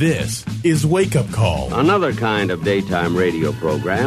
This is Wake Up Call. Another kind of daytime radio program.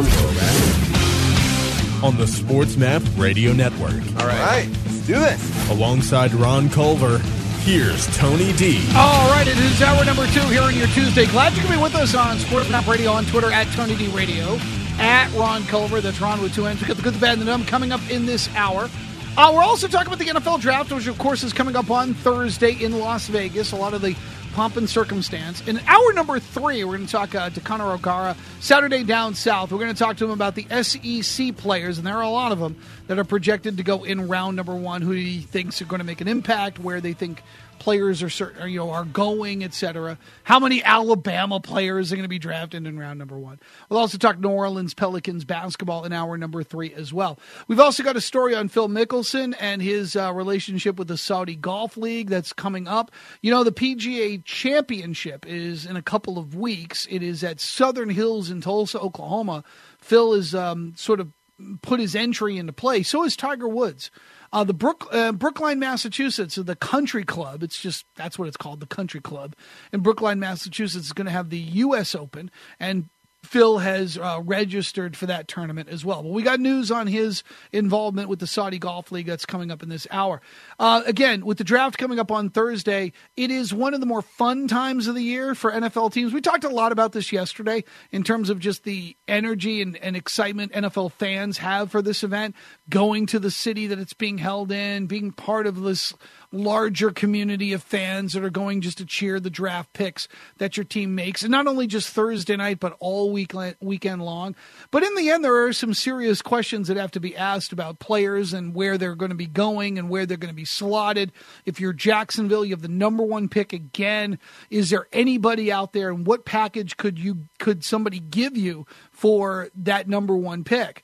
On the SportsMap Radio Network. All right, let's do this. Alongside Ron Culver, here's Tony D. All right, it is hour number 2 here on your Tuesday. Glad you can be with us on SportsMap Radio, on Twitter at Tony D Radio, at Ron Culver. That's Ron with 2 N's. We got the good, the bad, and the dumb coming up in this hour. We're also talking about the NFL Draft, which, of course, is coming up on Thursday in Las Vegas. A lot of the pomp and circumstance. In hour number 3, we're going to talk to Connor O'Gara, Saturday Down South. We're going to talk to him about the SEC players, and there are a lot of them that are projected to go in round number 1, who he thinks are going to make an impact, where they think players are going, etc. How many Alabama players are going to be drafted in round number 1? We'll also talk New Orleans Pelicans basketball in hour number 3 as well. We've also got a story on Phil Mickelson and his relationship with the Saudi Golf League that's coming up. You know, the PGA Championship is in a couple of weeks. It is at Southern Hills in Tulsa, Oklahoma. Phil has sort of put his entry into play. So is Tiger Woods. The Brookline, Massachusetts, the Country Club, that's what it's called, the Country Club, in Brookline, Massachusetts, is going to have the U.S. Open, and Phil has registered for that tournament as well. But we got news on his involvement with the Saudi Golf League that's coming up in this hour. Again, with the draft coming up on Thursday, it is one of the more fun times of the year for NFL teams. We talked a lot about this yesterday in terms of just the energy and excitement NFL fans have for this event, going to the city that it's being held in, being part of this larger community of fans that are going just to cheer the draft picks that your team makes. And not only just Thursday night, but all weekend long. But in the end, there are some serious questions that have to be asked about players and where they're going to be going and where they're going to be slotted. If you're Jacksonville, you have the number 1 pick again. Is there anybody out there, and what package could somebody give you for that number 1 pick?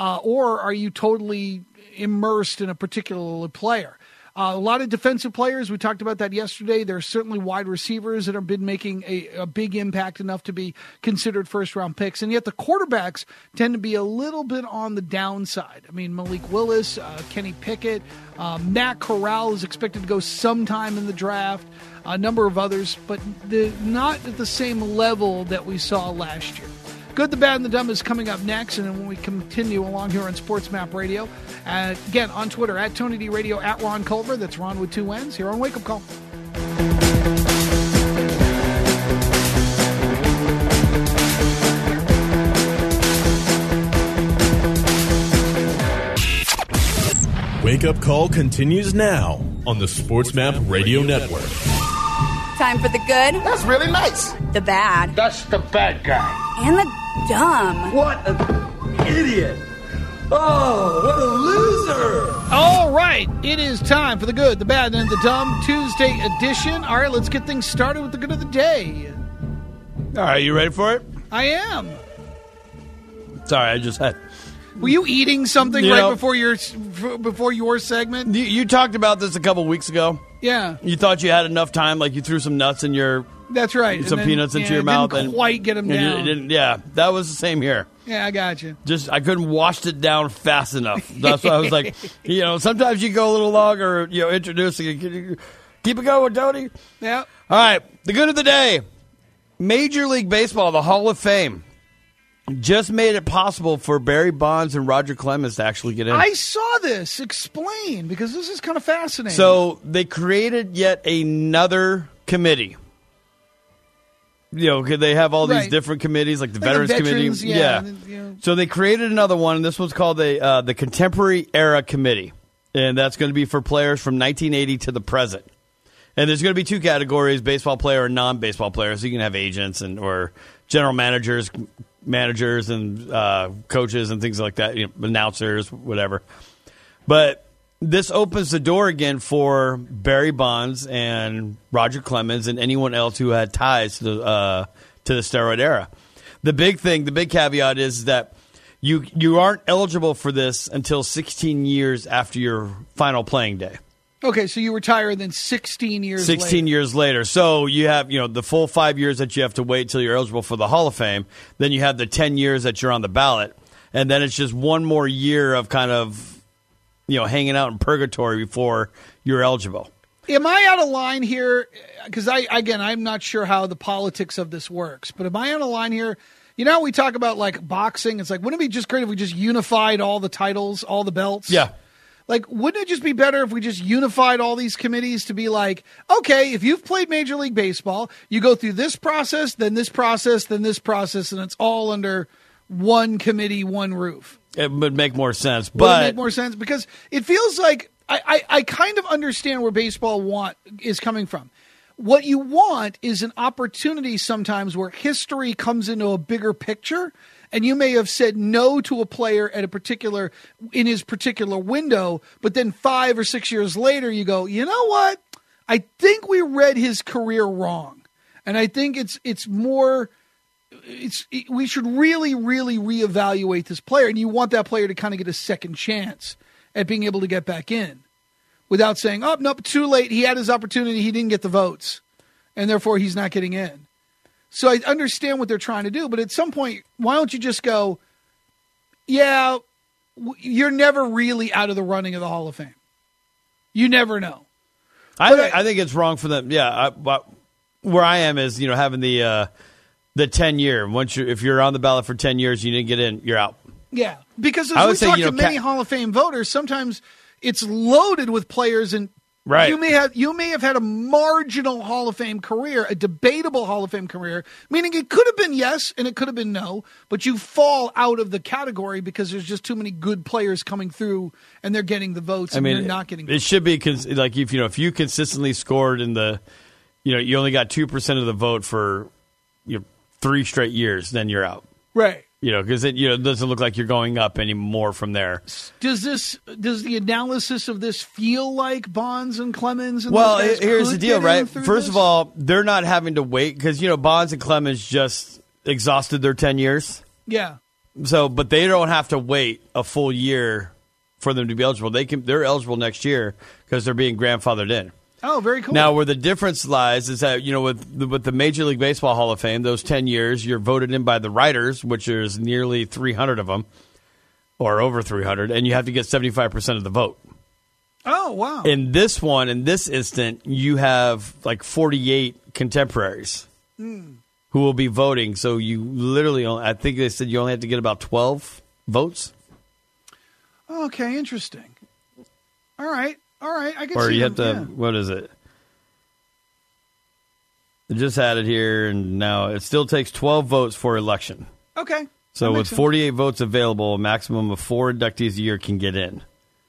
Or are you totally immersed in a particular player? A lot of defensive players, we talked about that yesterday. There are certainly wide receivers that have been making a big impact enough to be considered first-round picks. And yet the quarterbacks tend to be a little bit on the downside. I mean, Malik Willis, Kenny Pickett, Matt Corral is expected to go sometime in the draft, a number of others, but not at the same level that we saw last year. Good, the Bad, and the Dumb is coming up next, and then when we continue along here on SportsMap Radio, again, on Twitter, at Tony D Radio, at Ron Culver, that's Ron with 2 N's, here on Wake Up Call. Wake Up Call continues now on the SportsMap Radio Network. Time for the good. That's really nice. The bad. That's the bad guy. And the dumb. What an idiot. Oh, what a loser. All right, it is time for the good, the bad, and the dumb Tuesday edition. All right, let's get things started with the good of the day. All right, you ready for it? I am. Sorry, I just had... Were you eating something before your segment? You talked about this a couple weeks ago. Yeah. You thought you had enough time, like you threw some nuts in your... That's right. Some peanuts into your mouth. Didn't quite get them down. That was the same here. Yeah, I got you. I couldn't wash it down fast enough. That's why I was like, sometimes you go a little longer, introducing it. Keep it going, Tony. Yeah. All right, the good of the day. Major League Baseball, the Hall of Fame, just made it possible for Barry Bonds and Roger Clemens to actually get in. I saw this. Explain, because this is kind of fascinating. So they created yet another committee. Could they have all these different committees, like the Veterans Committee? Yeah. So they created another one, and this one's called the Contemporary Era Committee. And that's going to be for players from 1980 to the present. And there's going to be 2 categories, baseball player and non-baseball players. So you can have agents or general managers and coaches and things like that, announcers, whatever. But this opens the door again for Barry Bonds and Roger Clemens and anyone else who had ties to the steroid era. The big caveat is that you aren't eligible for this until 16 years after your final playing day. Okay, so you retire then 16 years later. 16 years later. So you have, the full 5 years that you have to wait till you're eligible for the Hall of Fame. Then you have the 10 years that you're on the ballot. And then it's just one more year of kind of, hanging out in purgatory before you're eligible. Am I out of line here? because I'm not sure how the politics of this works, but am I on a line here? You know, we talk about like boxing. It's like, wouldn't it be just great if we just unified all the titles, all the belts? Yeah. Like, wouldn't it just be better if we just unified all these committees to be like, okay, if you've played Major League Baseball, you go through this process, then this process, then this process, and it's all under one committee, one roof. It would make more sense. Would it But make more sense? Because it feels like I kind of understand where baseball is coming from. What you want is an opportunity sometimes where history comes into a bigger picture, and you may have said no to a player at in his particular window, but then 5 or 6 years later you go, you know what? I think we read his career wrong. And I think we should really, really reevaluate this player, and you want that player to kind of get a second chance at being able to get back in without saying, oh, nope, too late. He had his opportunity. He didn't get the votes, and therefore he's not getting in. So I understand what they're trying to do, but at some point, why don't you just go, yeah, you're never really out of the running of the Hall of Fame. You never know. I think it's wrong for them. Yeah, where I am is, having the 10-year. If you're on the ballot for 10 years, you didn't get in, you're out. Yeah, because as we talk to many Hall of Fame voters, sometimes it's loaded with players, and right. You may have had a marginal Hall of Fame career, a debatable Hall of Fame career, meaning it could have been yes and it could have been no, but you fall out of the category because there's just too many good players coming through and they're getting the votes and you're not getting votes. It should be like if you consistently scored in the, you only got 2% of the vote for 3 straight years, then you're out. Right. Because it doesn't look like you're going up anymore from there. Does the analysis of this feel like Bonds and Clemens? And well, here's the deal, right? First of all, they're not having to wait because Bonds and Clemens just exhausted their 10 years. Yeah. So, but they don't have to wait a full year for them to be eligible. They're eligible next year because they're being grandfathered in. Oh, very cool. Now, where the difference lies is that, with the Major League Baseball Hall of Fame, those 10 years, you're voted in by the writers, which is nearly 300 of them, or over 300, and you have to get 75% of the vote. Oh, wow. In this instant, you have like 48 contemporaries who will be voting. So you literally, I think they said you only have to get about 12 votes. Okay, interesting. All right, I can or see you have them, to, what is it? I just had it here, and now it still takes 12 votes for election. Okay. So with 48 votes available, a maximum of 4 inductees a year can get in.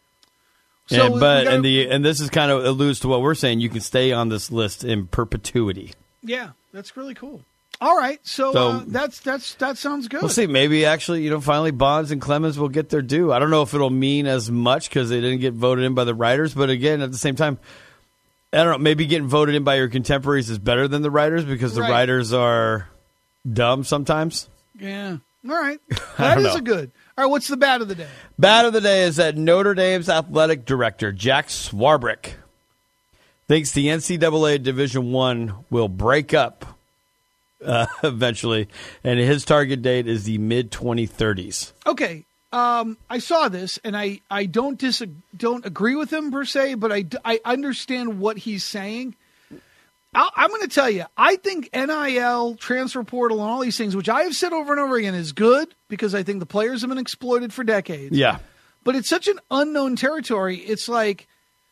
So and this is kind of alludes to what we're saying. You can stay on this list in perpetuity. Yeah, that's really cool. All right, so that sounds good. We'll see. Maybe actually, finally Bonds and Clemens will get their due. I don't know if it'll mean as much because they didn't get voted in by the writers. But again, at the same time, I don't know. Maybe getting voted in by your contemporaries is better than the writers because the writers are dumb sometimes. Yeah. All right. That is a good. All right, what's the bad of the day? Bad of the day is that Notre Dame's athletic director, Jack Swarbrick, thinks the NCAA Division I will break up eventually, and his target date is the mid-2030s. Okay, I saw this, and I don't agree with him per se, but I understand what he's saying. I'm going to tell you, I think NIL, transfer portal, and all these things, which I have said over and over again, is good because I think the players have been exploited for decades. Yeah, but it's such an unknown territory. It's like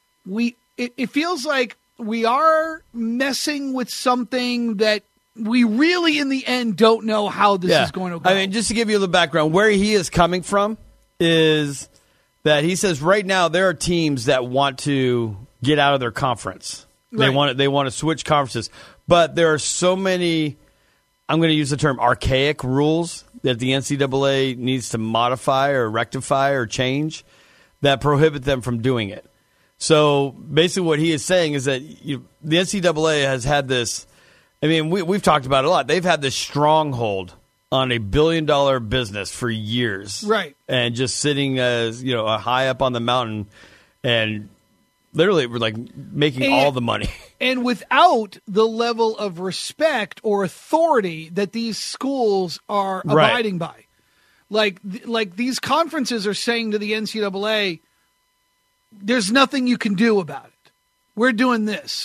it feels like we are messing with something that we really, in the end, don't know how this is going to go. I mean, just to give you the background, where he is coming from is that he says right now there are teams that want to get out of their conference. Right. They want to switch conferences, but there are so many, I'm going to use the term archaic rules that the NCAA needs to modify or rectify or change that prohibit them from doing it. So basically what he is saying is that the NCAA has had this, I mean, we've talked about it a lot. They've had this stronghold on $1 billion business for years. Right. And just sitting as, high up on the mountain and literally we're like making all the money. And without the level of respect or authority that these schools are abiding by. Like these conferences are saying to the NCAA, there's nothing you can do about it. We're doing this.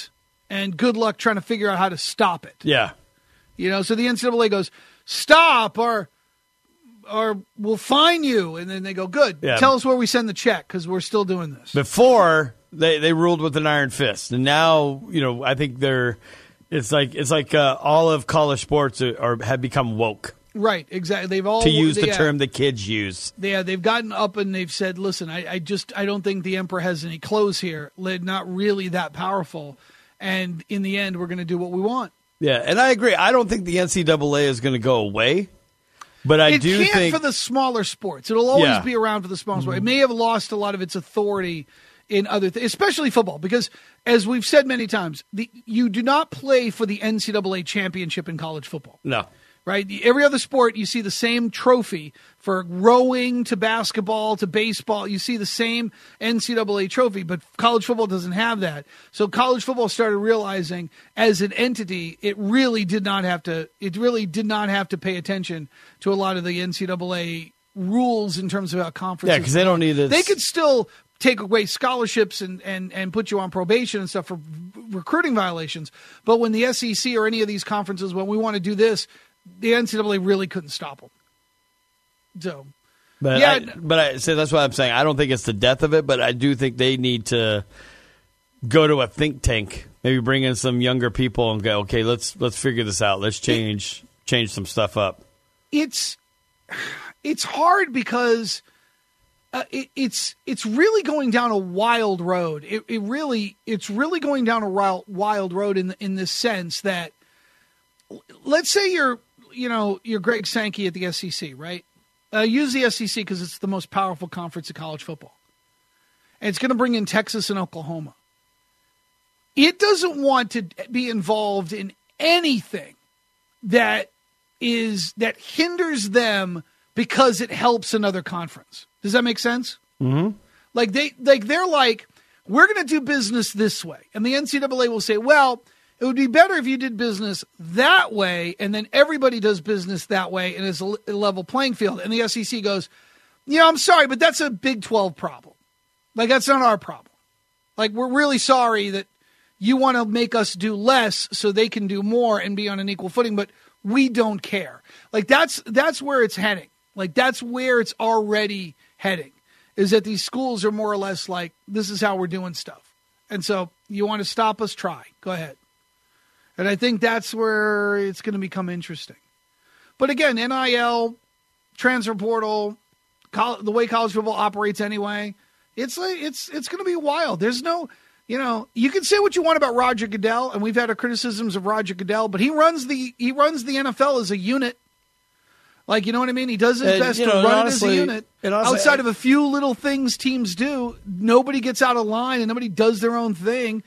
and good luck trying to figure out how to stop it. Yeah. So the NCAA goes, stop, or we'll fine you. And then they go, good. Yeah. Tell us where we send the check because we're still doing this. Before, they ruled with an iron fist. And now, I think it's like all of college sports have become woke. Right, exactly. They've all to use the term the kids use. Yeah, they've gotten up and they've said, listen, I don't think the emperor has any clothes here. Not really that powerful. And in the end, we're going to do what we want. Yeah, and I agree. I don't think the NCAA is going to go away. But I do think... It can't for the smaller sports. It'll always be around for the smaller sports. It may have lost a lot of its authority in other things, especially football, because as we've said many times, you do not play for the NCAA championship in college football. No. Right? Every other sport, you see the same trophy. For rowing to basketball to baseball, you see the same NCAA trophy, but college football doesn't have that. So college football started realizing as an entity, it really did not have to pay attention to a lot of the NCAA rules in terms of how conferences. Yeah, because they don't need this. They could still take away scholarships and put you on probation and stuff for recruiting violations. But when the SEC or any of these conferences, when we want to do this, the NCAA really couldn't stop them. So, but I say that's what I'm saying. I don't think it's the death of it, but I do think they need to go to a think tank, maybe bring in some younger people and go, okay, let's figure this out. Let's change some stuff up. It's hard because it's really going down a wild road. It's really going down a wild road in this sense that, let's say you're Greg Sankey at the SEC, right? Use the SEC because it's the most powerful conference in college football. And it's going to bring in Texas and Oklahoma. It doesn't want to be involved in anything that hinders them because it helps another conference. Does that make sense? Mm-hmm. They're like, we're going to do business this way. And the NCAA will say, well, it would be better if you did business that way, and then everybody does business that way, and it's a level playing field. And the SEC goes, I'm sorry, but that's a Big 12 problem. That's not our problem. We're really sorry that you want to make us do less so they can do more and be on an equal footing, but we don't care. That's where it's heading. That's where it's already heading, is that these schools are more or less like, this is how we're doing stuff. And so you want to stop us? Try. Go ahead. And I think that's where it's going to become interesting. But again, NIL, transfer portal, the way college football operates anyway, it's going to be wild. There's no, you can say what you want about Roger Goodell, and we've had our criticisms of Roger Goodell, but he runs the NFL as a unit. You know what I mean? He does his best to run it as a unit. Outside of a few little things teams do, nobody gets out of line and nobody does their own thing.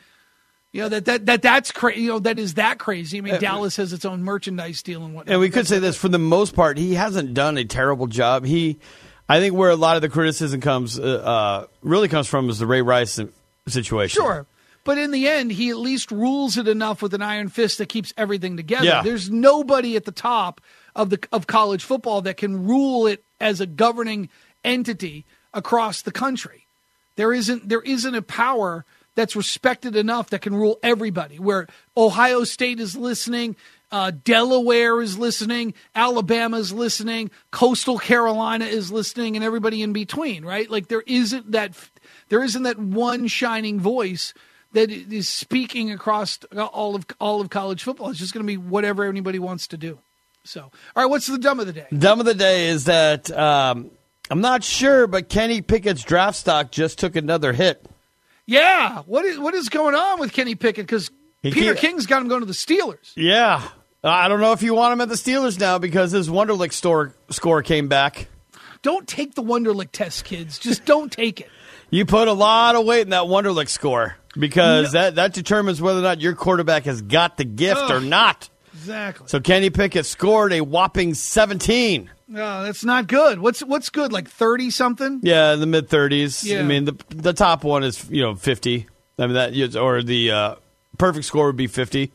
That's crazy. That is that crazy. I mean, Dallas has its own merchandise deal and whatnot. And we could say this, for the most part, he hasn't done a terrible job. I think where a lot of the criticism really comes from is the Ray Rice situation. Sure. But in the end, he at least rules it enough with an iron fist that keeps everything together. Yeah. There's nobody at the top of college football that can rule it as a governing entity across the country. There isn't a power that's respected enough that can rule everybody, where Ohio State is listening, Delaware is listening, Alabama is listening, Coastal Carolina is listening, and everybody in between, right? There isn't that one shining voice that is speaking across all of college football. It's just going to be whatever anybody wants to do. So, all right, what's the dumb of the day? Dumb of the day is that I'm not sure, but Kenny Pickett's draft stock just took another hit. Yeah, what is going on with Kenny Pickett? Because Peter King's got him going to the Steelers. Yeah, I don't know if you want him at the Steelers now because his Wonderlic score came back. Don't take the Wonderlic test, kids. Just don't take it. You put a lot of weight in that Wonderlic score because that determines whether or not your quarterback has got the gift or not. Exactly. So Kenny Pickett scored a whopping 17. No, that's not good. What's good? 30 something? Yeah, in the mid 30s. Yeah. I mean, the top one is 50. I mean the perfect score would be 50.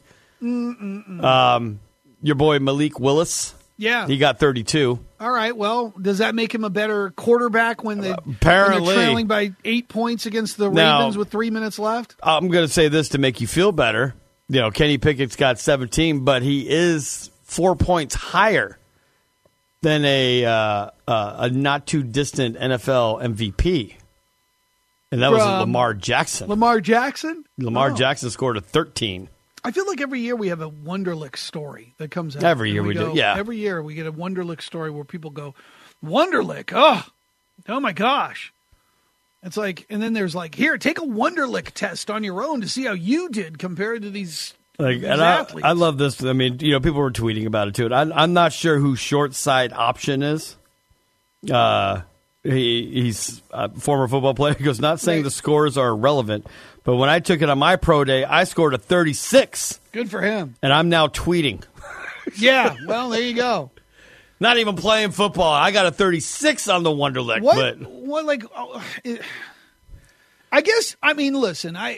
Your boy Malik Willis. Yeah, he got 32. All right. Well, does that make him a better quarterback when they're trailing by 8 points against the Ravens with 3 minutes left? I'm going to say this to make you feel better. Kenny Pickett's got 17, but he is 4 points higher than a not too distant NFL MVP, and that was Lamar Jackson. Lamar Jackson? Lamar Jackson scored a 13. I feel like every year we have a Wonderlic story that comes out. Every year we do, yeah. Every year we get a Wonderlic story where people go, Wonderlic, oh my gosh. It's like, and then there's like, here, take a Wonderlic test on your own to see how you did compared to these athletes. I love this. I mean, people were tweeting about it too. I'm not sure who short side option is. He's a former football player. He goes, not saying the scores are irrelevant, but when I took it on my pro day, I scored a 36. Good for him. And I'm now tweeting. Yeah, well, there you go. Not even playing football. I got a 36 on the Wonderlic. I guess, I mean, listen, I'm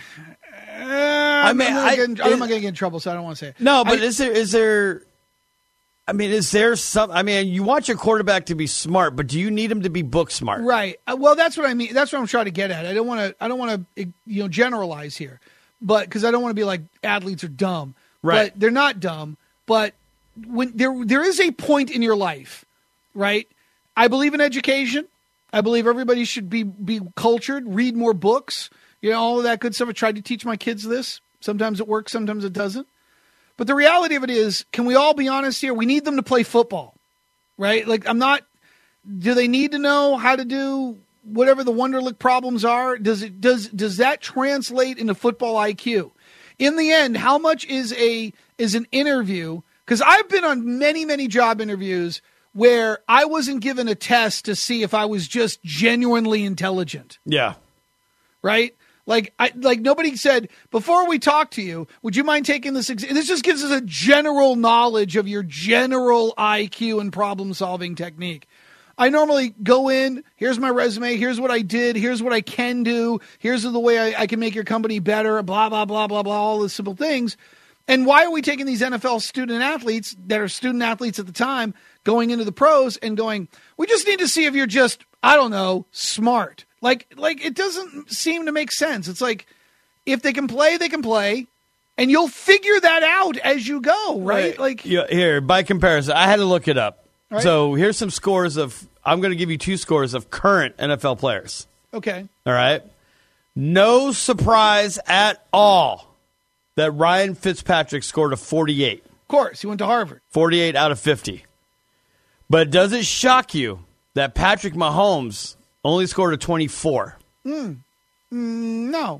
not going to get in trouble, so I don't want to say it. No, but is there some, you want your quarterback to be smart, but do you need him to be book smart? Right. Well, that's what I mean. That's what I'm trying to get at. I don't want to generalize here, but because I don't want to be like athletes are dumb. Right. But they're not dumb, but when there is a point in your life, right? I believe in education. I believe everybody should be cultured, read more books, all of that good stuff. I tried to teach my kids this. Sometimes it works, sometimes it doesn't. But the reality of it is, can we all be honest here? We need them to play football, right? Like, do they need to know how to do whatever the Wonderlic problems are? Does that translate into football IQ? In the end, how much is an interview? Because I've been on many, many job interviews where I wasn't given a test to see if I was just genuinely intelligent. Yeah. Right? Like nobody said, before we talk to you, would you mind taking this exam? This just gives us a general knowledge of your general IQ and problem-solving technique. I normally go in, here's my resume, here's what I did, here's what I can do, here's the way I can make your company better, blah, blah, blah, blah, blah, all the simple things. And why are we taking these NFL student athletes that are student athletes at the time going into the pros and going, we just need to see if you're just, I don't know, smart. Like it doesn't seem to make sense. It's like, if they can play, they can play, and you'll figure that out as you go, right? Like, here, by comparison, I had to look it up. Right. So here's some scores I'm going to give you 2 scores of current NFL players. Okay. All right. No surprise at all that Ryan Fitzpatrick scored a 48. Of course, he went to Harvard. 48 out of 50. But does it shock you that Patrick Mahomes only scored a 24? No.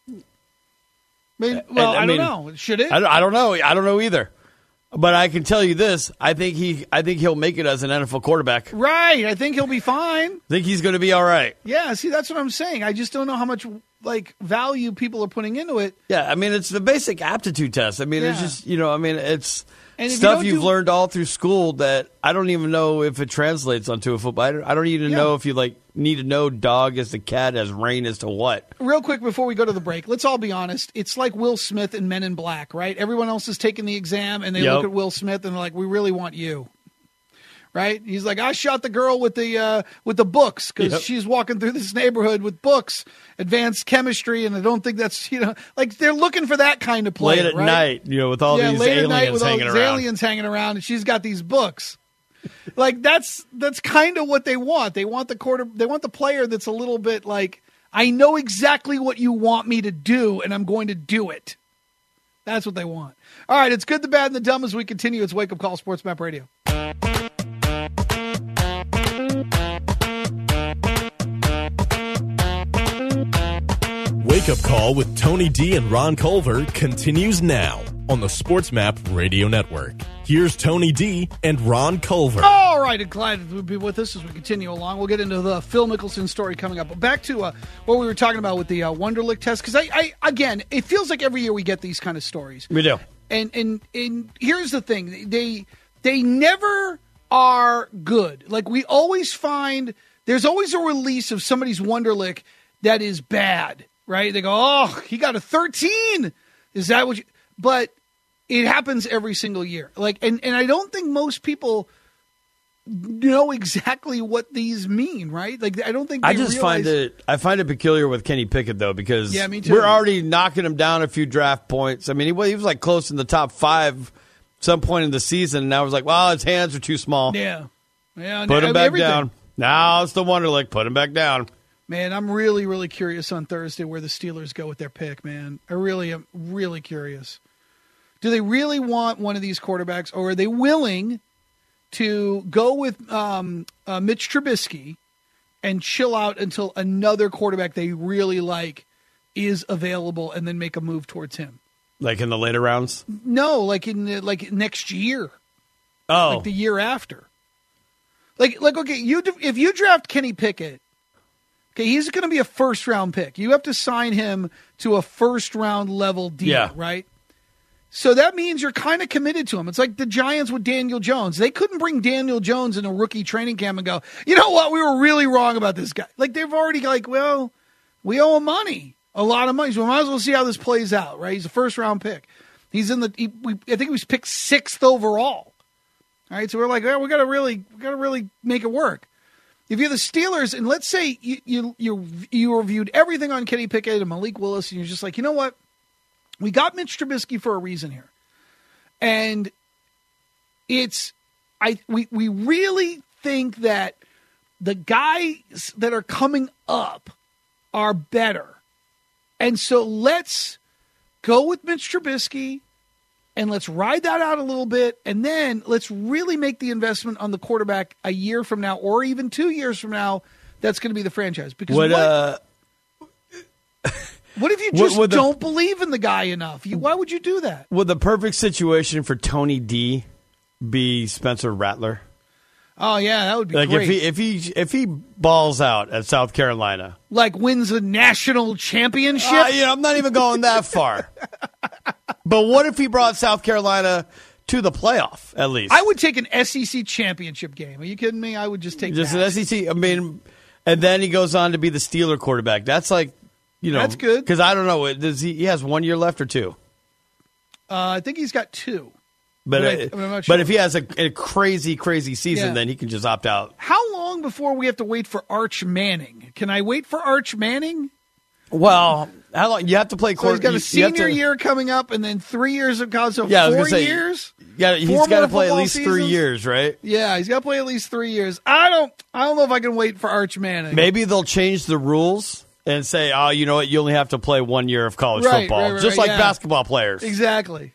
I don't know. Should it? I don't know. I don't know either. But I can tell you this: I think he'll make it as an NFL quarterback. Right. I think he'll be fine. I think he's going to be all right. Yeah. See, that's what I'm saying. I just don't know how much value people are putting into it. Yeah. it's the basic aptitude test. It's just it's and stuff you've learned all through school that I don't even know if it translates onto a football. I don't even know if you need to know dog as to cat as rain as to what. Real quick before we go to the break, let's all be honest. It's like Will Smith in Men in Black, right? Everyone else is taking the exam and they look at Will Smith and they're like, we really want you. Right? He's like, I shot the girl with the books because she's walking through this neighborhood with books, advanced chemistry, and I don't think that's, they're looking for that kind of play. Late at night, with all these aliens hanging around, and she's got these books. That's kind of what they want. They want the player that's a little bit like, I know exactly what you want me to do, and I'm going to do it. That's what they want. All right, it's Good, the Bad, and the Dumb as we continue. It's Wake Up Call, Sports Map Radio. Wake Up Call with Tony D and Ron Culver continues now on the Sports Map Radio Network. Here's Tony D and Ron Culver. All right, and glad to be with us as we continue along. We'll get into the Phil Mickelson story coming up. But back to what we were talking about with the Wonderlic test, because I again, it feels like every year we get these kind of stories. We do. And here's the thing. They never are good. Like, we always find there's always a release of somebody's Wonderlic that is bad. Right? They go, oh, he got a 13. Is that what you... But it happens every single year. And I don't think most people know exactly what these mean, right? Like, I don't think they find it peculiar with Kenny Pickett, though, because me too. we're already knocking him down a few draft points. I mean, he was like close in the top 5 some point in the season, and now it's like, well, his hands are too small. Yeah. Put him back down. Now it's the Wonderlic. Put him back down. Man, I'm really, really curious on Thursday where the Steelers go with their pick, man. I really am really curious. Do they really want one of these quarterbacks, or are they willing to go with Mitch Trubisky and chill out until another quarterback they really like is available and then make a move towards him? Like in the later rounds? No, like next year. Oh. Like the year after. Like okay, if you draft Kenny Pickett, okay, he's going to be a first-round pick. You have to sign him to a first-round level deal, right? So that means you're kind of committed to him. It's like the Giants with Daniel Jones. They couldn't bring Daniel Jones in a rookie training camp and go, you know what, we were really wrong about this guy. Like, they've already well, we owe him money, a lot of money, so we might as well see how this plays out, right? He's a first-round pick. He's I think he was picked 6th overall. All right, so we're like, well, we got to really make it work. If you're the Steelers, and let's say you reviewed everything on Kenny Pickett and Malik Willis, and you're just like, you know what? We got Mitch Trubisky for a reason here. And we really think that the guys that are coming up are better. And so let's go with Mitch Trubisky and let's ride that out a little bit. And then let's really make the investment on the quarterback a year from now or even 2 years from now. That's going to be the franchise. Because what if you just don't believe in the guy enough? Why would you do that? Would the perfect situation for Tony D be Spencer Rattler? Oh yeah, that would be like great. If he balls out at South Carolina, like wins a national championship. I'm not even going that far. But what if he brought South Carolina to the playoff at least? I would take an SEC championship game. Are you kidding me? I would just take an SEC. I mean, and then he goes on to be the Steeler quarterback. That's like. That's good. Because I don't know. He has 1 year left or 2? I think he's got 2. But I'm not sure. But if he has a crazy season, then he can just opt out. How long before we have to wait for Arch Manning? Can I wait for Arch Manning? Well, how long? You have to play quarterback. So he's got a senior year coming up and then 3 years of college. So 4 years? Yeah, he's got to play at least 3 years, right? Yeah, he's got to play at least 3 years. I don't know if I can wait for Arch Manning. Maybe they'll change the rules. And say, oh, you know what? You only have to play 1 year of college football, just like basketball players. Exactly.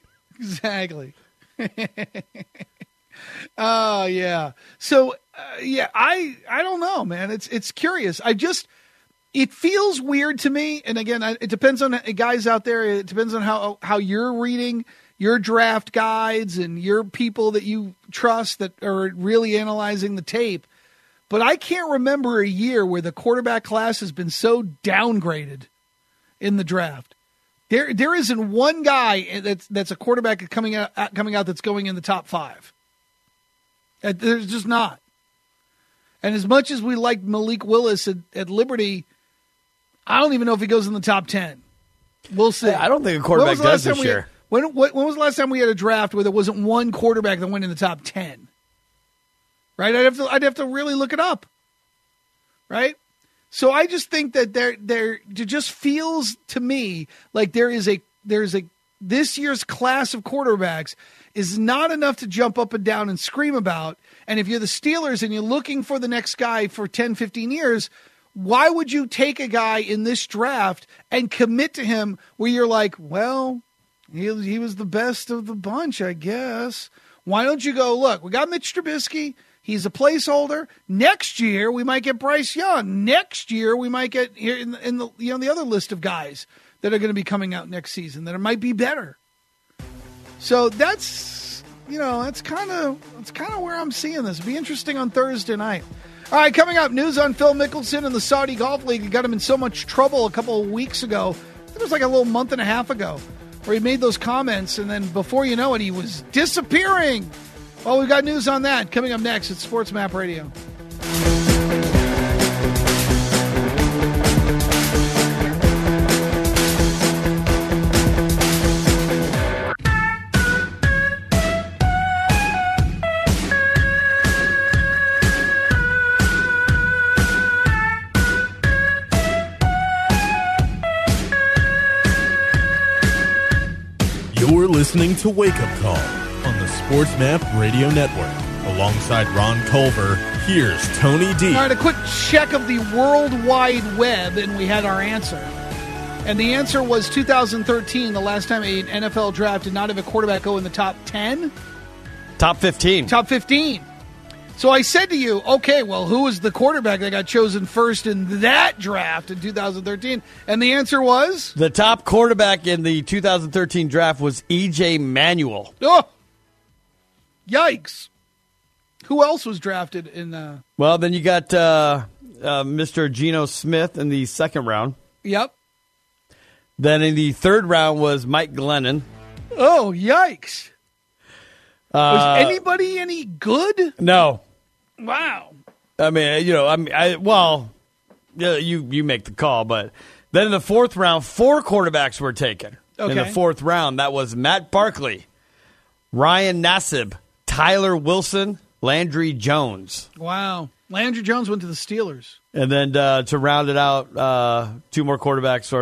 Oh yeah. So I don't know, man. It's curious. It feels weird to me. And again, it depends on guys out there. It depends on how you're reading your draft guides and your people that you trust that are really analyzing the tape. But I can't remember a year where the quarterback class has been so downgraded in the draft. There isn't one guy that's a quarterback coming out that's going in the top 5. There's just not. And as much as we like Malik Willis at Liberty, I don't even know if he goes in the top 10. We'll see. I don't think a quarterback does this year. When was the last time we had a draft where there wasn't one quarterback that went in the top 10? Right, I'd have to really look it up. Right, so I just think that it just feels to me like there's a this year's class of quarterbacks is not enough to jump up and down and scream about. And if you're the Steelers and you're looking for the next guy for 10, 15 years, why would you take a guy in this draft and commit to him where you're like, well, he was the best of the bunch, I guess. Why don't you go, look, we got Mitch Trubisky. He's a placeholder. Next year we might get Bryce Young. Next year we might get here in the other list of guys that are going to be coming out next season that might be better. So that's kind of where I'm seeing this. It'll be interesting on Thursday night. All right, coming up, news on Phil Mickelson and the Saudi Golf League. It got him in so much trouble a couple of weeks ago. It was like a little month and a half ago where he made those comments, and then before you know it, he was disappearing. Well, we've got news on that coming up next at Sports Map Radio. You're listening to Wake Up Call on the Sports Map Radio Network. Alongside Ron Culver, here's Tony D. All right, a quick check of the World Wide Web, and we had our answer. And the answer was 2013, the last time an NFL draft did not have a quarterback go in the top 10. Top 15. Top 15. So I said to you, okay, well, who was the quarterback that got chosen first in that draft in 2013? And the answer was? The top quarterback in the 2013 draft was E.J. Manuel. Oh, yikes. Who else was drafted in? Well, then you got Mr. Geno Smith in the second round. Yep. Then in the third round was Mike Glennon. Oh, yikes. Was anybody any good? No. Wow. I mean, you make the call, but then in the fourth round, 4 quarterbacks were taken. Okay. In the fourth round, that was Matt Barkley, Ryan Nassib, Tyler Wilson, Landry Jones. Wow. Landry Jones went to the Steelers. And then to round it out, 4 more quarterbacks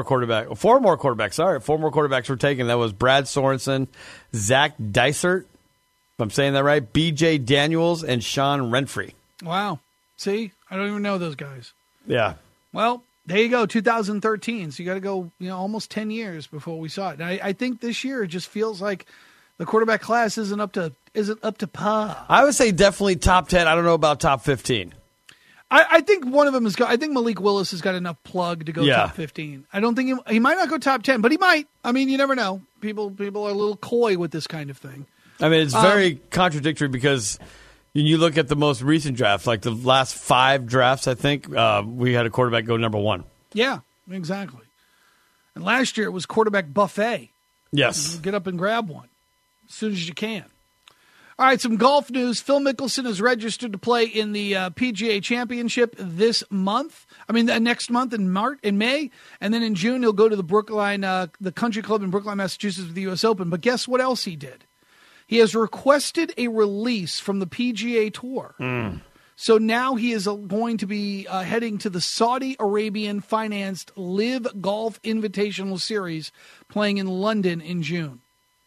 were taken. That was Brad Sorensen, Zach Dysert, if I'm saying that right, B.J. Daniels, and Sean Renfrey. Wow. See? I don't even know those guys. Yeah. Well, there you go, 2013. So you got to go, almost 10 years before we saw it. And I think this year it just feels like the quarterback class isn't up to par. I would say definitely top 10. I don't know about top 15. I think one of them is. I think Malik Willis has got enough plug to go top 15. I don't think he might not go top 10, but he might. I mean, you never know. People are a little coy with this kind of thing. I mean, it's very contradictory because when you look at the most recent drafts, like the last 5 drafts, I think we had a quarterback go number 1. Yeah, exactly. And last year it was quarterback buffet. Yes, get up and grab one as soon as you can. All right, some golf news. Phil Mickelson is registered to play in the PGA Championship this month. Next month in May, and then in June he'll go to the Brookline, the country club in Brookline, Massachusetts, for the U.S. Open. But guess what else he did? He has requested a release from the PGA Tour. So now he is going to be heading to the Saudi Arabian-financed Live Golf Invitational Series, playing in London in June.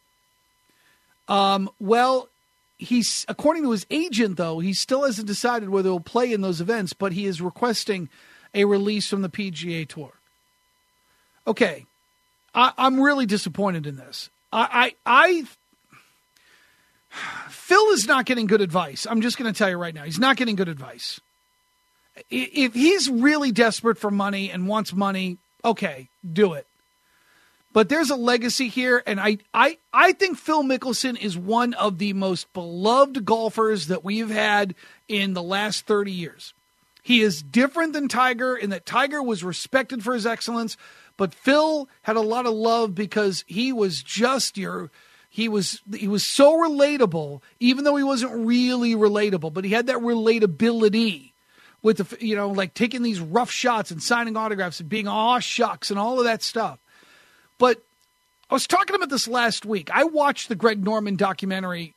He's, according to his agent, though, he still hasn't decided whether he'll play in those events, but he is requesting a release from the PGA Tour. Okay, I'm really disappointed in this. Phil is not getting good advice. I'm just going to tell you right now. He's not getting good advice. If he's really desperate for money and wants money, okay, do it. But there's a legacy here, and I think Phil Mickelson is one of the most beloved golfers that we've had in the last 30 years. He is different than Tiger in that Tiger was respected for his excellence, but Phil had a lot of love because he was just he was so relatable, even though he wasn't really relatable, but he had that relatability with like taking these rough shots and signing autographs and being aw shucks and all of that stuff. But I was talking about this last week. I watched the Greg Norman documentary,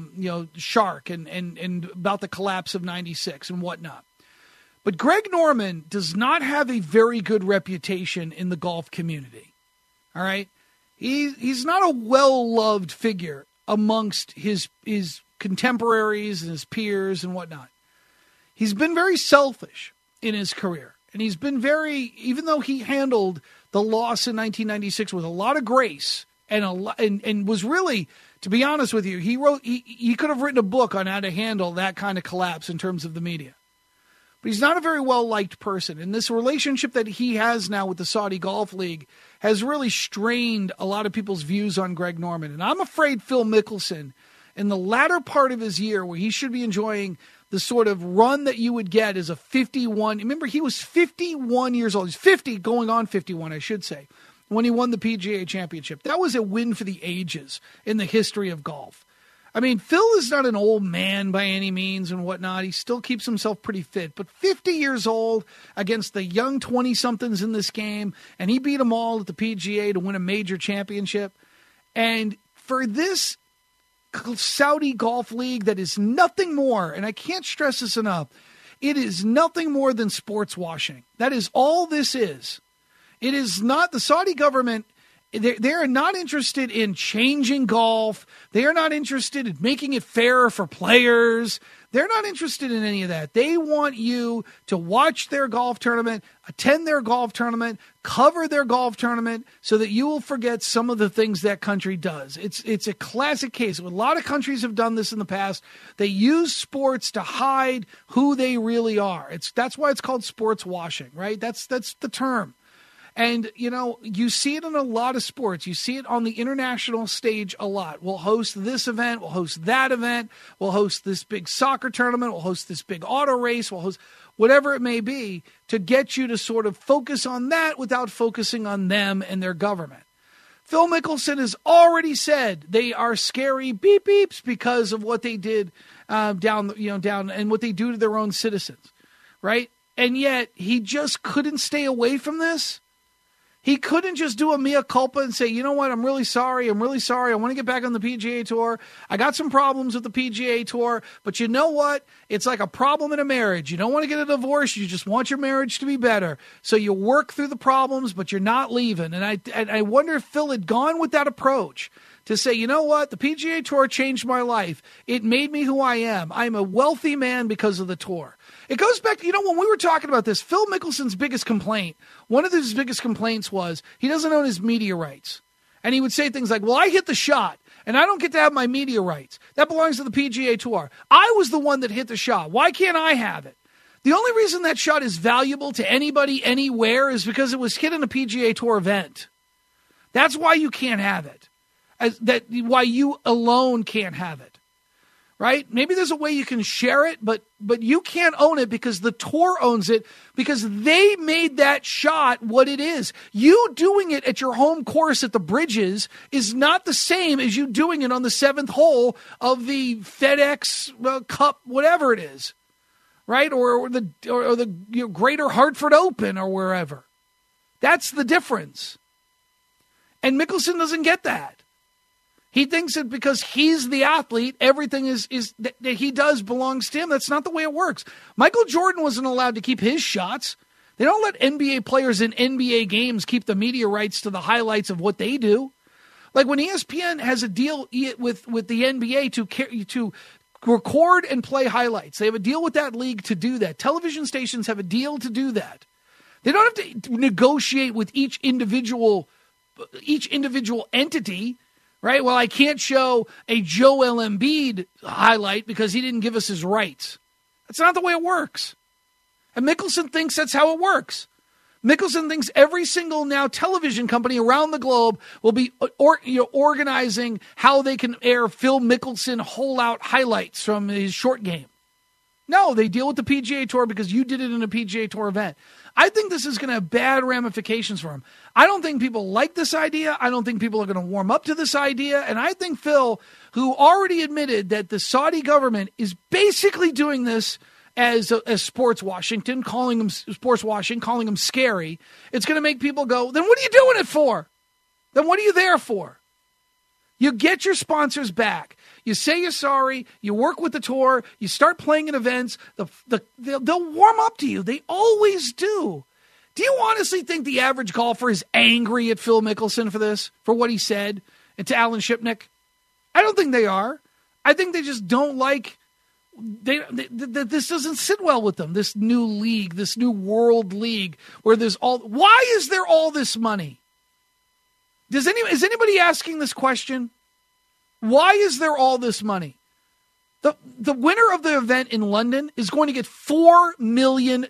Shark, and about the collapse of '96 and whatnot. But Greg Norman does not have a very good reputation in the golf community. All right, he's not a well-loved figure amongst his contemporaries and his peers and whatnot. He's been very selfish in his career, and he's been even though he handled the loss in 1996 with a lot of grace and was really, to be honest with you, he could have written a book on how to handle that kind of collapse in terms of the media. But he's not a very well-liked person. And this relationship that he has now with the Saudi Golf League has really strained a lot of people's views on Greg Norman. And I'm afraid Phil Mickelson, in the latter part of his year where he should be enjoying the sort of run that you would get as a 51. Remember, he was 51 years old. He's 50, going on 51, I should say, when he won the PGA Championship. That was a win for the ages in the history of golf. I mean, Phil is not an old man by any means and whatnot. He still keeps himself pretty fit. But 50 years old against the young 20-somethings in this game, and he beat them all at the PGA to win a major championship. And for this Saudi Golf League that is nothing more, and I can't stress this enough, it is nothing more than sports washing. That is all this is. It is not, the Saudi government They're not interested in changing golf. They are not interested in making it fairer for players. They're not interested in any of that. They want you to watch their golf tournament, attend their golf tournament, cover their golf tournament, so that you will forget some of the things that country does. It's a classic case. A lot of countries have done this in the past. They use sports to hide who they really are. That's why it's called sports washing, right? That's the term. And, you see it in a lot of sports. You see it on the international stage a lot. We'll host this event. We'll host that event. We'll host this big soccer tournament. We'll host this big auto race. We'll host whatever it may be to get you to sort of focus on that without focusing on them and their government. Phil Mickelson has already said they are scary beep beeps because of what they did down and what they do to their own citizens, right? And yet he just couldn't stay away from this. He couldn't just do a mea culpa and say, you know what, I'm really sorry. I want to get back on the PGA Tour. I got some problems with the PGA Tour, but you know what? It's like a problem in a marriage. You don't want to get a divorce. You just want your marriage to be better. So you work through the problems, but you're not leaving. And I wonder if Phil had gone with that approach to say, you know what, the PGA Tour changed my life. It made me who I am. I'm a wealthy man because of the tour. It goes back to, when we were talking about this, Phil Mickelson's biggest complaint, one of his biggest complaints was he doesn't own his media rights. And he would say things like, well, I hit the shot, and I don't get to have my media rights. That belongs to the PGA Tour. I was the one that hit the shot. Why can't I have it? The only reason that shot is valuable to anybody, anywhere, is because it was hit in a PGA Tour event. That's why you can't have it. Why you alone can't have it. Right? Maybe there's a way you can share it, but you can't own it because the tour owns it because they made that shot what it is. You doing it at your home course at the Bridges is not the same as you doing it on the 7th hole of the FedEx Cup, whatever it is, right? Or the Greater Hartford Open or wherever. That's the difference. And Mickelson doesn't get that. He thinks that because he's the athlete, everything is that he does belongs to him. That's not the way it works. Michael Jordan wasn't allowed to keep his shots. They don't let NBA players in NBA games keep the media rights to the highlights of what they do. Like when ESPN has a deal with the NBA to record and play highlights. They have a deal with that league to do that. Television stations have a deal to do that. They don't have to negotiate with each individual entity. Right? Well, I can't show a Joel Embiid highlight because he didn't give us his rights. That's not the way it works. And Mickelson thinks that's how it works. Mickelson thinks every single now television company around the globe will be organizing how they can air Phil Mickelson hole-out highlights from his short game. No, they deal with the PGA Tour because you did it in a PGA Tour event. I think this is going to have bad ramifications for him. I don't think people like this idea. I don't think people are going to warm up to this idea. And I think Phil, who already admitted that the Saudi government is basically doing this as sports Washington, calling him sports washing, calling him scary, it's going to make people go, then what are you doing it for? Then what are you there for? You get your sponsors back. You say you're sorry. You work with the tour. You start playing in events. They'll warm up to you. They always do. Do you honestly think the average golfer is angry at Phil Mickelson for this, for what he said, and to Alan Shipnick? I don't think they are. I think they just don't like. This doesn't sit well with them. This new league, this new world league, where there's all. Why is there all this money? Is anybody asking this question? Why is there all this money? The winner of the event in London is going to get $4 million.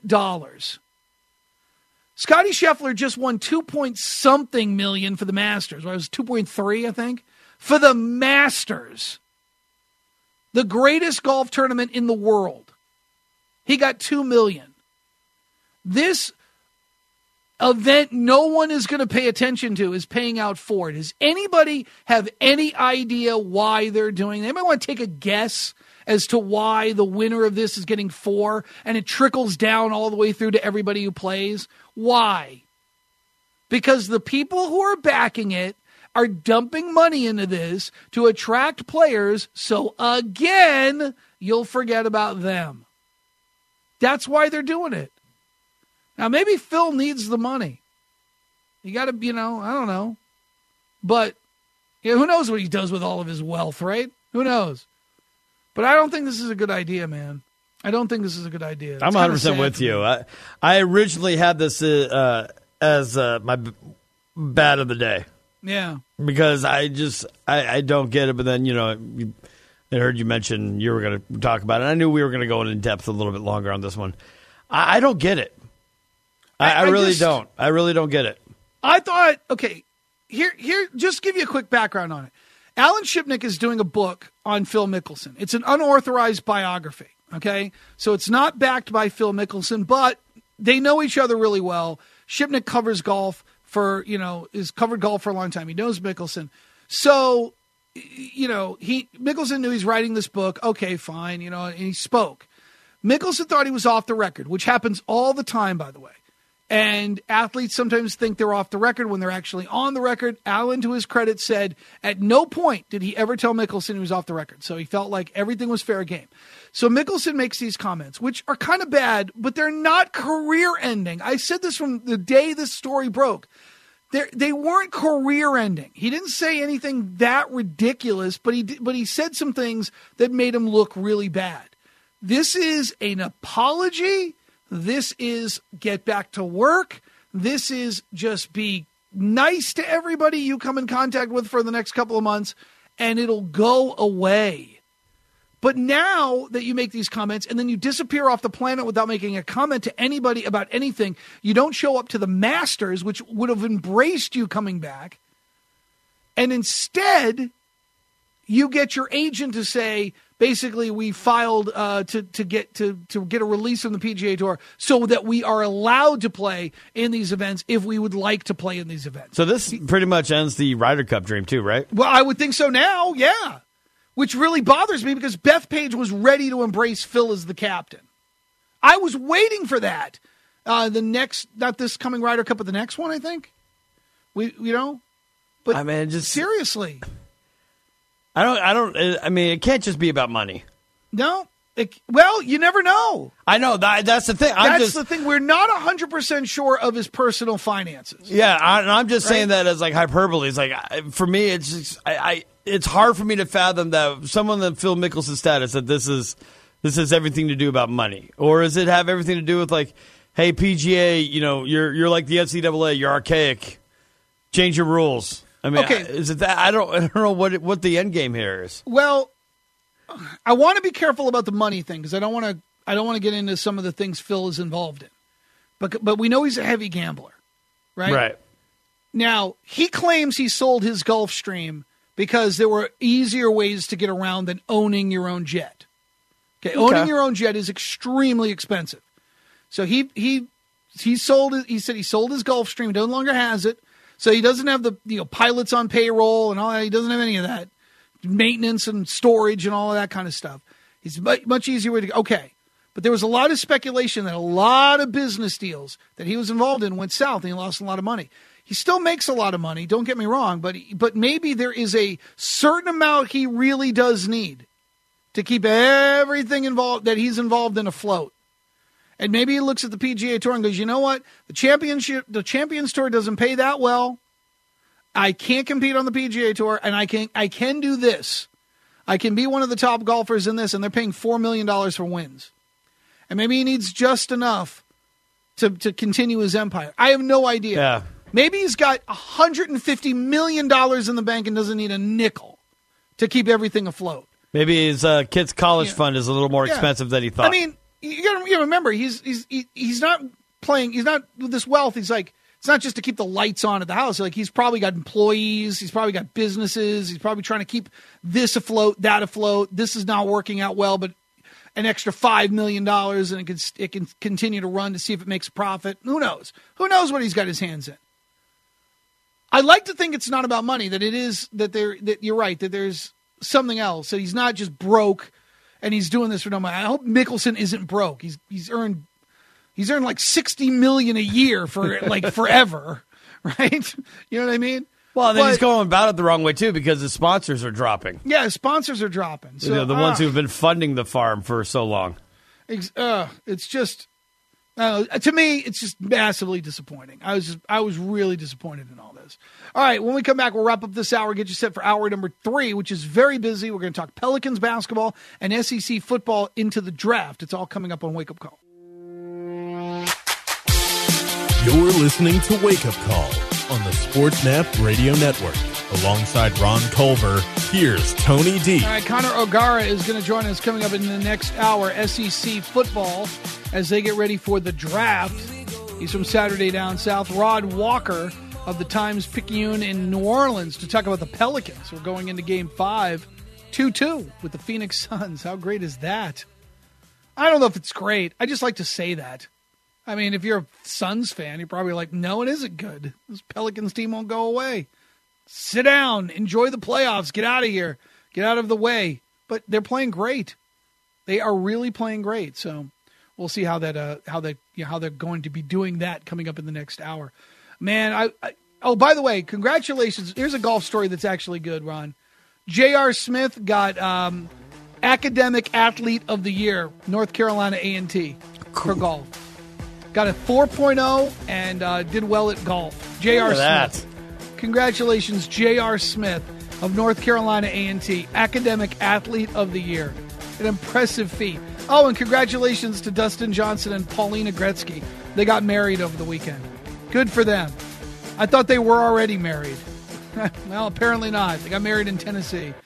Scotty Scheffler just won 2-point-something million for the Masters. It was 2.3, I think, for the Masters. The greatest golf tournament in the world. He got $2 million. This event no one is going to pay attention to is paying out for it. Does anybody have any idea why they're doing it? Anybody want to take a guess as to why the winner of this is getting 4 and it trickles down all the way through to everybody who plays? Why? Because the people who are backing it are dumping money into this to attract players, so again, you'll forget about them. That's why they're doing it. Now, maybe Phil needs the money. You got to, I don't know. But who knows what he does with all of his wealth, right? Who knows? But I don't think this is a good idea, man. I don't think this is a good idea. I'm 100% with you. I originally had this as my bad of the day. Yeah. Because I don't get it. But then, I heard you mention you were going to talk about it. I knew we were going to go in depth a little bit longer on this one. I don't get it. I really don't. I really don't get it. I thought, okay, here, just give you a quick background on it. Alan Shipnick is doing a book on Phil Mickelson. It's an unauthorized biography, okay? So it's not backed by Phil Mickelson, but they know each other really well. Shipnick covers golf has covered golf for a long time. He knows Mickelson. So, Mickelson knew he's writing this book. Okay, fine, and he spoke. Mickelson thought he was off the record, which happens all the time, by the way. And athletes sometimes think they're off the record when they're actually on the record. Alan, to his credit, said at no point did he ever tell Mickelson he was off the record. So he felt like everything was fair game. So Mickelson makes these comments, which are kind of bad, but they're not career-ending. I said this from the day this story broke. They weren't career-ending. He didn't say anything that ridiculous, but he said some things that made him look really bad. This is an apology. This is get back to work. This is just be nice to everybody you come in contact with for the next couple of months, and it'll go away. But now that you make these comments and then you disappear off the planet without making a comment to anybody about anything, you don't show up to the Masters, which would have embraced you coming back, and instead you get your agent to say, basically, we filed to get a release from the PGA Tour so that we are allowed to play in these events if we would like to play in these events. So this pretty much ends the Ryder Cup dream too, right? Well, I would think so now, yeah. Which really bothers me because Bethpage was ready to embrace Phil as the captain. I was waiting for that. Not this coming Ryder Cup, but the next one, I think. But I mean, just seriously. It can't just be about money. No. Well, you never know. I know. That's the thing. That's the thing. We're not 100% sure of his personal finances. Yeah, I'm just saying that as like hyperbole. It's like, for me, it's just, it's hard for me to fathom that someone in Phil Mickelson's status that this has everything to do about money. Or does it have everything to do with like, hey, PGA, you're like the NCAA, you're archaic. Change your rules. I mean, okay. Is it that? I don't know what the end game here is. Well, I want to be careful about the money thing because I don't want to get into some of the things Phil is involved in. But we know he's a heavy gambler, right? Right. Now, he claims he sold his Gulfstream because there were easier ways to get around than owning your own jet. Okay. Owning your own jet is extremely expensive. So he sold it. He said he sold his Gulfstream, no longer has it. So he doesn't have the pilots on payroll and all that. He doesn't have any of that. Maintenance and storage and all of that kind of stuff. It's much easier way to go. Okay. But there was a lot of speculation that a lot of business deals that he was involved in went south and he lost a lot of money. He still makes a lot of money, don't get me wrong, but maybe there is a certain amount he really does need to keep everything involved that he's involved in afloat. And maybe he looks at the PGA Tour and goes, you know what? The Champions Tour doesn't pay that well. I can't compete on the PGA Tour, and I can do this. I can be one of the top golfers in this, and they're paying $4 million for wins. And maybe he needs just enough to continue his empire. I have no idea. Yeah. Maybe he's got $150 million in the bank and doesn't need a nickel to keep everything afloat. Maybe his kid's college fund is a little more expensive than he thought. I mean, you got to remember, he's not playing. He's not with this wealth. He's like, it's not just to keep the lights on at the house. Like, he's probably got employees. He's probably got businesses. He's probably trying to keep this afloat, that afloat. This is not working out well, but an extra $5 million, and it can continue to run to see if it makes a profit. Who knows? Who knows what he's got his hands in? I like to think it's not about money. That it is that you're right. That there's something else. That he's not just broke. And he's doing this for no money. I hope Mickelson isn't broke. He's earned like $60 million a year for like forever, right? You know what I mean? Well, then he's going about it the wrong way too because his sponsors are dropping. Yeah, his sponsors are dropping. So the ones who've been funding the farm for so long. It's just To me, it's just massively disappointing. I was really disappointed in all this. All right, when we come back, we'll wrap up this hour, get you set for hour number 3, which is very busy. We're going to talk Pelicans basketball and SEC football into the draft. It's all coming up on Wake Up Call. You're listening to Wake Up Call on the SportsMap Radio Network. Alongside Ron Culver, here's Tony D. All right, Connor O'Gara is going to join us coming up in the next hour, SEC football, as they get ready for the draft. He's from Saturday Down South. Rod Walker of the Times-Picayune in New Orleans to talk about the Pelicans. We're going into Game 5, 2-2 with the Phoenix Suns. How great is that? I don't know if it's great. I just like to say that. I mean, if you're a Suns fan, you're probably like, no, it isn't good. This Pelicans team won't go away. Sit down. Enjoy the playoffs. Get out of here. Get out of the way. But they're playing great. They are really playing great. So we'll see how they're going to be doing that coming up in the next hour. Man, oh, by the way, congratulations. Here's a golf story that's actually good, Ron. J.R. Smith got Academic Athlete of the Year, North Carolina A&T, for golf. Got a 4.0 and did well at golf. J.R. Smith. Congratulations, J.R. Smith of North Carolina A&T, Academic Athlete of the Year. An impressive feat. Oh, and congratulations to Dustin Johnson and Paulina Gretzky. They got married over the weekend. Good for them. I thought they were already married. Well, apparently not. They got married in Tennessee.